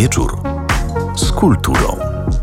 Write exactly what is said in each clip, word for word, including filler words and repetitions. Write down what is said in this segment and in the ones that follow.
wieczór z kulturą.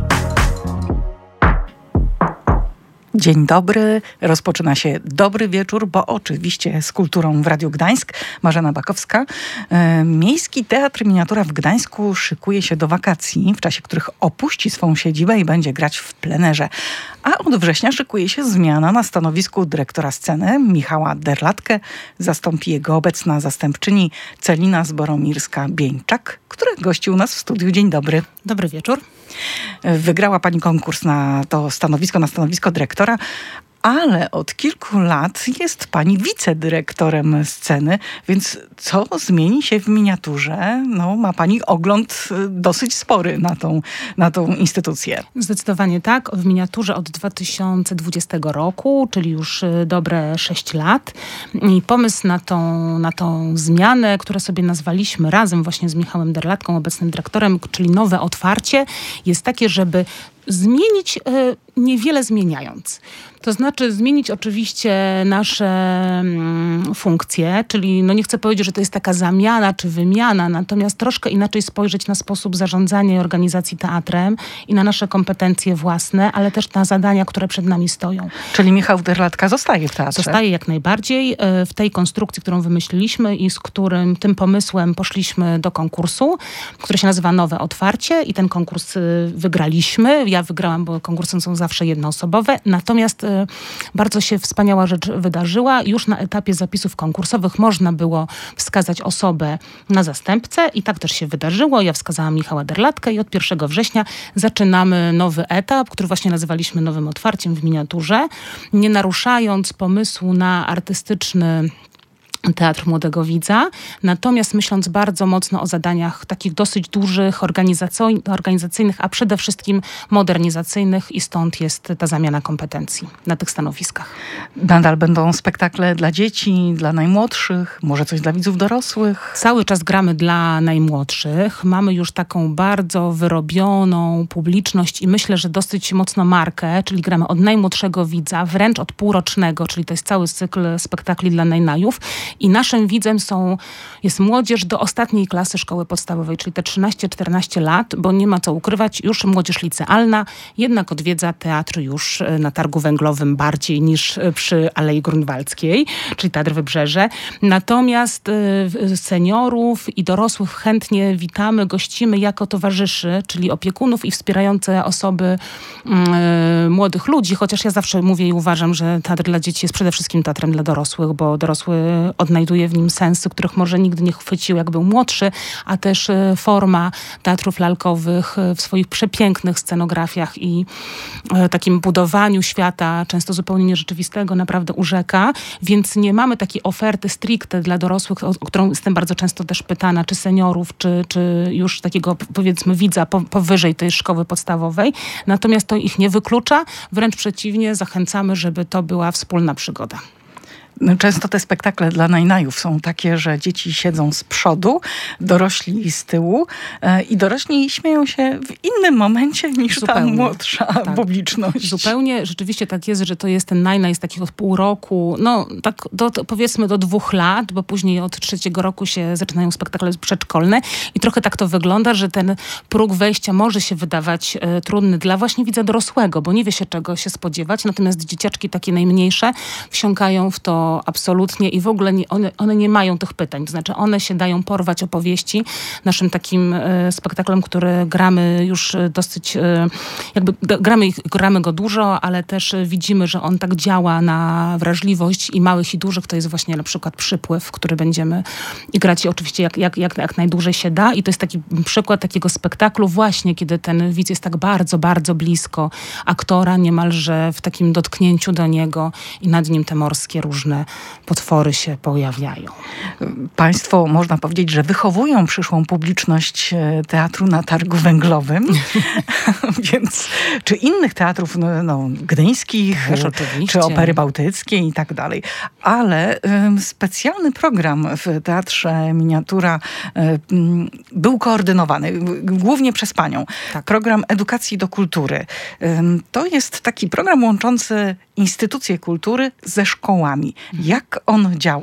Dzień dobry, rozpoczyna się dobry wieczór, bo oczywiście z kulturą w Radiu Gdańsk. Marzena Bakowska. Miejski Teatr Miniatura w Gdańsku szykuje się do wakacji, w czasie których opuści swą siedzibę i będzie grać w plenerze. A od września szykuje się zmiana na stanowisku dyrektora sceny Michała Derlatkę. Zastąpi jego obecna zastępczyni Celina Zboromirska-Bieńczak, która gości u nas w studiu. Dzień dobry. Dobry wieczór. Wygrała pani konkurs na to stanowisko, na stanowisko dyrektora, ale od kilku lat jest pani wicedyrektorem sceny, więc co zmieni się w miniaturze? No, ma pani ogląd dosyć spory na tą, na tą instytucję. Zdecydowanie tak. W miniaturze od dwa tysiące dwudziestego roku, czyli już dobre sześć lat. I pomysł na tą, na tą zmianę, które sobie nazwaliśmy razem właśnie z Michałem Derlatką, obecnym dyrektorem, czyli nowe otwarcie, jest takie, żeby zmienić e, niewiele zmieniając. To znaczy zmienić oczywiście nasze mm, funkcje, czyli no nie chcę powiedzieć, że to jest taka zamiana czy wymiana, natomiast troszkę inaczej spojrzeć na sposób zarządzania i organizacji teatrem i na nasze kompetencje własne, ale też na zadania, które przed nami stoją. Czyli Michał Derlatka zostaje w teatrze? Zostaje jak najbardziej e, w tej konstrukcji, którą wymyśliliśmy i z którym tym pomysłem poszliśmy do konkursu, który się nazywa Nowe Otwarcie i ten konkurs y, wygraliśmy. Ja wygrałam, bo konkursy są zawsze jednoosobowe. Natomiast y, bardzo się wspaniała rzecz wydarzyła. Już na etapie zapisów konkursowych można było wskazać osobę na zastępcę i tak też się wydarzyło. Ja wskazałam Michała Derlatkę i od pierwszego września zaczynamy nowy etap, który właśnie nazywaliśmy Nowym Otwarciem w miniaturze, nie naruszając pomysłu na artystyczny Teatr Młodego Widza, natomiast myśląc bardzo mocno o zadaniach takich dosyć dużych, organizacyjnych, a przede wszystkim modernizacyjnych i stąd jest ta zamiana kompetencji na tych stanowiskach. Nadal będą spektakle dla dzieci, dla najmłodszych, może coś dla widzów dorosłych? Cały czas gramy dla najmłodszych. Mamy już taką bardzo wyrobioną publiczność i myślę, że dosyć mocno markę, czyli gramy od najmłodszego widza, wręcz od półrocznego, czyli to jest cały cykl spektakli dla najnajów. I naszym widzem są, jest młodzież do ostatniej klasy szkoły podstawowej, czyli te trzynaście czternaście lat, bo nie ma co ukrywać, już młodzież licealna jednak odwiedza teatr już na Targu Węglowym bardziej niż przy Alei Grunwaldzkiej, czyli Teatr Wybrzeże. Natomiast y, seniorów i dorosłych chętnie witamy, gościmy jako towarzyszy, czyli opiekunów i wspierające osoby y, młodych ludzi, chociaż ja zawsze mówię i uważam, że teatr dla dzieci jest przede wszystkim teatrem dla dorosłych, bo dorosły odnajduje w nim sensy, których może nigdy nie chwycił, jak był młodszy, a też forma teatrów lalkowych w swoich przepięknych scenografiach i takim budowaniu świata, często zupełnie nierzeczywistego, naprawdę urzeka, więc nie mamy takiej oferty stricte dla dorosłych, o którą jestem bardzo często też pytana, czy seniorów, czy, czy już takiego, powiedzmy, widza po, powyżej tej szkoły podstawowej. Natomiast to ich nie wyklucza, wręcz przeciwnie, zachęcamy, żeby to była wspólna przygoda. Często te spektakle dla najnajów są takie, że dzieci siedzą z przodu, dorośli z tyłu e, i dorośli śmieją się w innym momencie niż Zupełnie. ta młodsza tak. publiczność. Zupełnie, rzeczywiście tak jest, że to jest ten najnaj z takich od pół roku, no tak do, to powiedzmy do dwóch lat, bo później od trzeciego roku się zaczynają spektakle przedszkolne i trochę tak to wygląda, że ten próg wejścia może się wydawać e, trudny dla właśnie widza dorosłego, bo nie wie się czego się spodziewać, natomiast dzieciaczki takie najmniejsze wsiąkają w to absolutnie i w ogóle nie, one, one nie mają tych pytań. To znaczy one się dają porwać opowieści. Naszym takim e, spektaklem, który gramy już dosyć, e, jakby d- gramy, gramy go dużo, ale też widzimy, że on tak działa na wrażliwość i małych i dużych. To jest właśnie na przykład Przypływ, który będziemy i grać i oczywiście jak, jak, jak, jak najdłużej się da. I to jest taki przykład takiego spektaklu właśnie, kiedy ten widz jest tak bardzo, bardzo blisko aktora, niemalże w takim dotknięciu do niego i nad nim te morskie różne potwory się pojawiają. Państwo, można powiedzieć, że wychowują przyszłą publiczność teatru na Targu Węglowym. Więc czy innych teatrów no, no, gdyńskich, czy Opery Bałtyckiej i tak dalej. Ale y, specjalny program w Teatrze Miniatura y, y, był koordynowany, y, głównie przez panią. Tak. Program Edukacji do Kultury. Y, to jest taki program łączący instytucje kultury ze szkołami. Jak on działa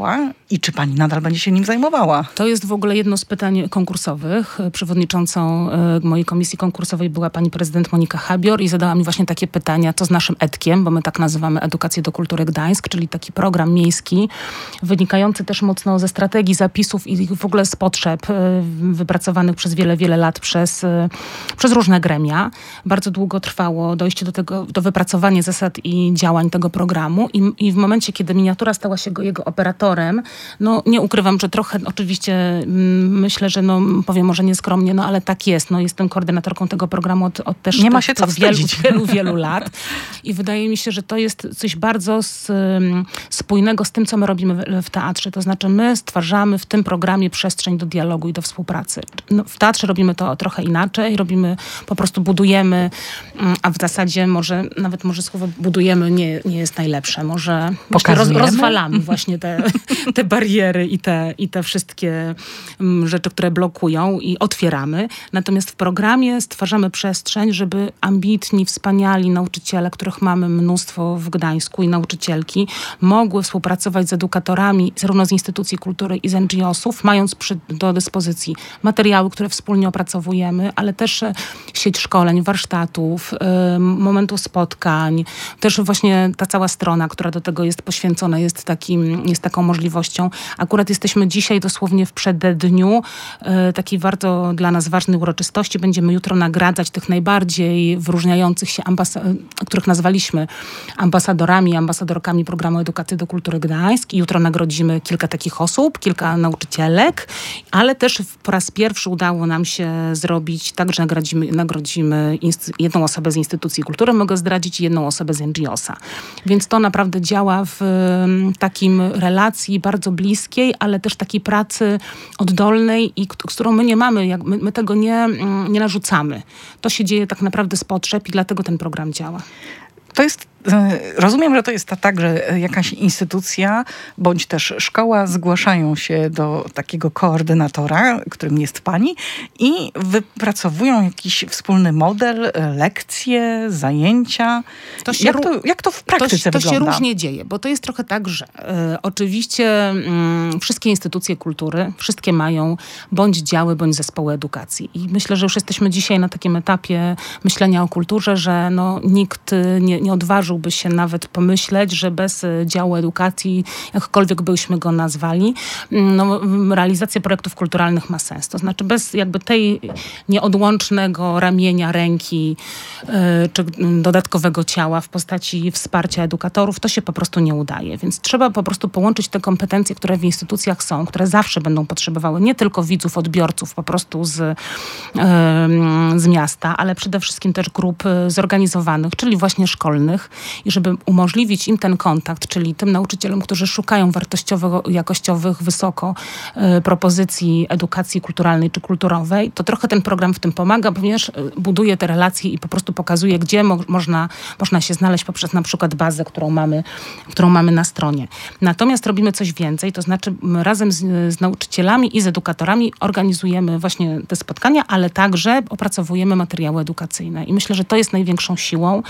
i czy pani nadal będzie się nim zajmowała? To jest w ogóle jedno z pytań konkursowych. Przewodniczącą mojej komisji konkursowej była pani prezydent Monika Habior i zadała mi właśnie takie pytania, co z naszym Edkiem, bo my tak nazywamy Edukację do Kultury Gdańsk, czyli taki program miejski, wynikający też mocno ze strategii, zapisów i w ogóle z potrzeb wypracowanych przez wiele, wiele lat przez, przez różne gremia. Bardzo długo trwało dojście do tego, do wypracowania zasad i działań tego programu i, i w momencie, kiedy miniatura stała się go, jego operatorem, no nie ukrywam, że trochę oczywiście mm, myślę, że no powiem może nieskromnie, no ale tak jest. No, jestem koordynatorką tego programu od, od też nie ma się co wielu, wstydzić. wielu, wielu lat i wydaje mi się, że to jest coś bardzo z, um, spójnego z tym, co my robimy w, w teatrze. To znaczy my stwarzamy w tym programie przestrzeń do dialogu i do współpracy. No, w teatrze robimy to trochę inaczej, robimy, po prostu budujemy, a w zasadzie może, nawet może słowo budujemy nie, nie jest najlepsze. Może myślę, roz, rozwalamy właśnie te, te bariery i te, i te wszystkie um, rzeczy, które blokują i otwieramy. Natomiast w programie stwarzamy przestrzeń, żeby ambitni, wspaniali nauczyciele, których mamy mnóstwo w Gdańsku i nauczycielki, mogły współpracować z edukatorami zarówno z instytucji kultury i z en dżi osów, mając przy, do dyspozycji materiały, które wspólnie opracowujemy, ale też sieć szkoleń, warsztatów, y, momentów spotkań. Też właśnie ta cała strona, która do tego jest poświęcona, jest, takim, jest taką możliwością. Akurat jesteśmy dzisiaj dosłownie w przededniu y, takiej bardzo dla nas ważnej uroczystości. Będziemy jutro nagradzać tych najbardziej wyróżniających się, ambas- których nazwaliśmy ambasadorami, ambasadorkami programu Edukacji do Kultury Gdańsk. I jutro nagrodzimy kilka takich osób, kilka nauczycielek, ale też po raz pierwszy udało nam się zrobić tak, że nagrodzimy, nagrodzimy inst- jedną osobę z instytucji kultury, mogę zdradzić, i jedną osobę z en dżi osa. Więc to naprawdę działa w um, takim relacji bardzo bliskiej, ale też takiej pracy oddolnej, i k- z którą my nie mamy, jak my, my tego nie, mm, nie narzucamy. To się dzieje tak naprawdę z potrzeb i dlatego ten program działa. To jest, rozumiem, że to jest tak, że jakaś instytucja bądź też szkoła zgłaszają się do takiego koordynatora, którym jest pani, i wypracowują jakiś wspólny model, lekcje, zajęcia. To się, jak, to, jak to w praktyce to, to wygląda? To się różnie dzieje, bo to jest trochę tak, że e, oczywiście mm, wszystkie instytucje kultury, wszystkie mają bądź działy, bądź zespoły edukacji. I myślę, że już jesteśmy dzisiaj na takim etapie myślenia o kulturze, że no, nikt nie, nie odważyłby się nawet pomyśleć, że bez działu edukacji, jakkolwiek byśmy go nazwali, no, realizacja projektów kulturalnych ma sens. To znaczy bez jakby tej nieodłącznego ramienia, ręki yy, czy dodatkowego ciała w postaci wsparcia edukatorów, to się po prostu nie udaje. Więc trzeba po prostu połączyć te kompetencje, które w instytucjach są, które zawsze będą potrzebowały nie tylko widzów, odbiorców po prostu z, yy, z miasta, ale przede wszystkim też grup zorganizowanych, czyli właśnie szkolnych, i żeby umożliwić im ten kontakt, czyli tym nauczycielom, którzy szukają wartościowo, jakościowych, wysoko y, propozycji edukacji kulturalnej czy kulturowej, to trochę ten program w tym pomaga, ponieważ y, buduje te relacje i po prostu pokazuje, gdzie mo- można, można się znaleźć poprzez na przykład bazę, którą mamy, którą mamy na stronie. Natomiast robimy coś więcej, to znaczy razem z, z nauczycielami i z edukatorami organizujemy właśnie te spotkania, ale także opracowujemy materiały edukacyjne. I myślę, że to jest największą siłą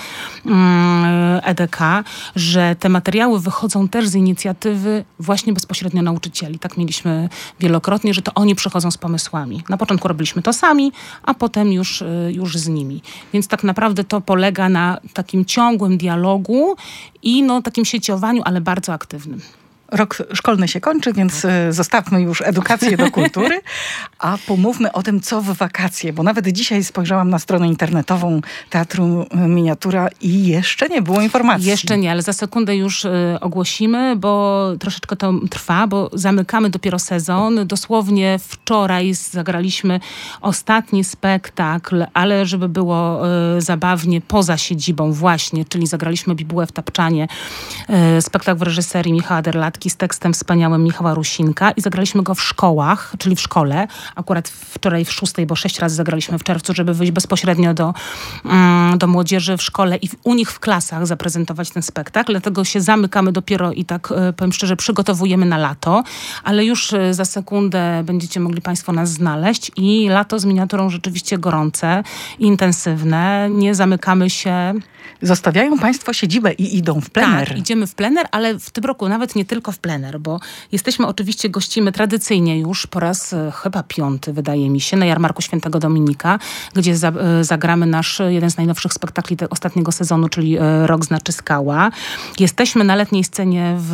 E D K, że te materiały wychodzą też z inicjatywy właśnie bezpośrednio nauczycieli. Tak mieliśmy wielokrotnie, że to oni przychodzą z pomysłami. Na początku robiliśmy to sami, a potem już, już z nimi. Więc tak naprawdę to polega na takim ciągłym dialogu i no, takim sieciowaniu, ale bardzo aktywnym. Rok szkolny się kończy, więc zostawmy już edukację do kultury, a pomówmy o tym, co w wakacje, bo nawet dzisiaj spojrzałam na stronę internetową Teatru Miniatura i jeszcze nie było informacji. Jeszcze nie, ale za sekundę już y, ogłosimy, bo troszeczkę to trwa, bo zamykamy dopiero sezon. Dosłownie wczoraj zagraliśmy ostatni spektakl, ale żeby było y, zabawnie, poza siedzibą właśnie, czyli zagraliśmy Bibułę w Tapczanie, y, spektakl w reżyserii Michała Derlatki z tekstem wspaniałym Michała Rusinka i zagraliśmy go w szkołach, czyli w szkole. Akurat wczoraj w szóstej, bo sześć razy zagraliśmy w czerwcu, żeby wyjść bezpośrednio do, do młodzieży w szkole i u nich w klasach zaprezentować ten spektakl. Dlatego się zamykamy dopiero i tak, powiem szczerze, przygotowujemy na lato, ale już za sekundę będziecie mogli państwo nas znaleźć i lato z miniaturą rzeczywiście gorące, intensywne. Nie zamykamy się. Zostawiają państwo siedzibę i idą w plener. Tak, idziemy w plener, ale w tym roku nawet nie tylko tylko w plener, bo jesteśmy oczywiście, gościmy tradycyjnie już po raz e, chyba piąty, wydaje mi się, na Jarmarku Świętego Dominika, gdzie za, e, zagramy nasz jeden z najnowszych spektakli te, ostatniego sezonu, czyli e, Rok znaczy skała. Jesteśmy na letniej scenie w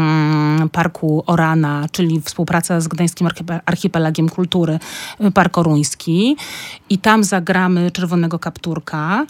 mm, Parku Orana, czyli współpraca z Gdańskim Archipe- Archipelagiem Kultury, e, Park Oruński. I tam zagramy Czerwonego Kapturka.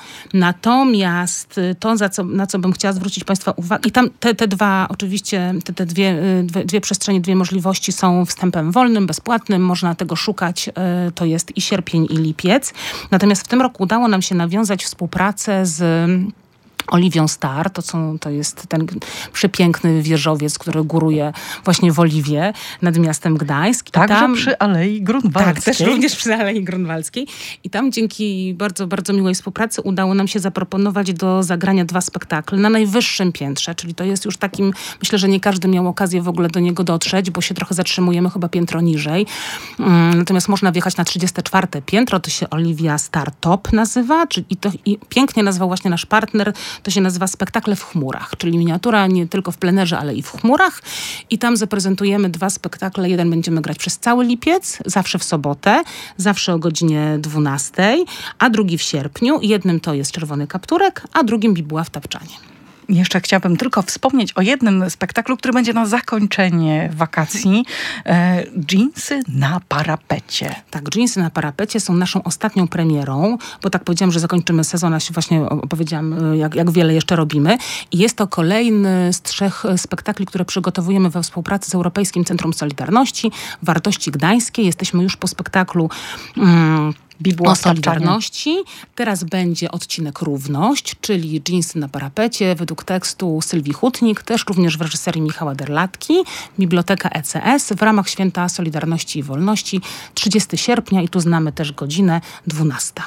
Natomiast to, za co, na co bym chciała zwrócić Państwa uwagę, i tam te, te dwa, oczywiście, te, te dwie, dwie, dwie przestrzenie, dwie możliwości są wstępem wolnym, bezpłatnym, można tego szukać, to jest i sierpień, i lipiec. Natomiast w tym roku udało nam się nawiązać współpracę z Oliwią Star, to, są, to jest ten przepiękny wieżowiec, który góruje właśnie w Oliwie nad miastem Gdańsk. Także tam, przy Alei Grunwaldzkiej. Tak, też również przy Alei Grunwaldzkiej. I tam dzięki bardzo, bardzo miłej współpracy udało nam się zaproponować do zagrania dwa spektakle na najwyższym piętrze, czyli to jest już takim, myślę, że nie każdy miał okazję w ogóle do niego dotrzeć, bo się trochę zatrzymujemy chyba piętro niżej. Um, natomiast można wjechać na trzydzieste czwarte piętro, to się Olivia Star Top nazywa, czyli i to i pięknie nazwał właśnie nasz partner. To się nazywa Spektakle w chmurach, czyli miniatura nie tylko w plenerze, ale i w chmurach. I tam zaprezentujemy dwa spektakle. Jeden będziemy grać przez cały lipiec, zawsze w sobotę, zawsze o godzinie dwunastej, a drugi w sierpniu. Jednym to jest Czerwony Kapturek, a drugim Bibuła w Tapczanie. Jeszcze chciałabym tylko wspomnieć o jednym spektaklu, który będzie na zakończenie wakacji. E, Dżinsy na parapecie. Tak, Dżinsy na parapecie są naszą ostatnią premierą, bo tak powiedziałam, że zakończymy sezon, a się właśnie opowiedziałam, jak, jak wiele jeszcze robimy. I jest to kolejny z trzech spektakli, które przygotowujemy we współpracy z Europejskim Centrum Solidarności, Wartości Gdańskie. Jesteśmy już po spektaklu mm, Bibuła o Solidarności. Teraz będzie odcinek Równość, czyli Dżinsy na parapecie, według tekstu Sylwii Hutnik, też również w reżyserii Michała Derlatki, Biblioteka E C S w ramach Święta Solidarności i Wolności, trzydziestego sierpnia i tu znamy też godzinę dwunastą.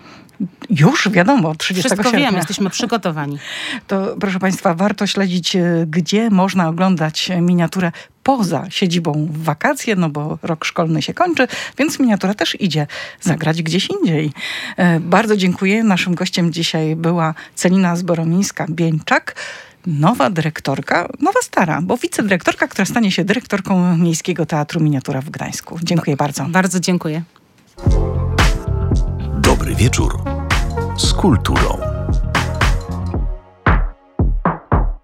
Już wiadomo, trzydziestego Wszystko sierpnia. wiemy, jesteśmy przygotowani. To proszę Państwa, warto śledzić, gdzie można oglądać miniaturę poza siedzibą w wakacje, no bo rok szkolny się kończy, więc miniatura też idzie zagrać gdzieś indziej. E, bardzo dziękuję. Naszym gościem dzisiaj była Celina Zboromińska-Bieńczak, nowa dyrektorka, nowa stara, bo wicedyrektorka, która stanie się dyrektorką Miejskiego Teatru Miniatura w Gdańsku. Dziękuję bardzo. Bardzo dziękuję. Dobry wieczór z kulturą.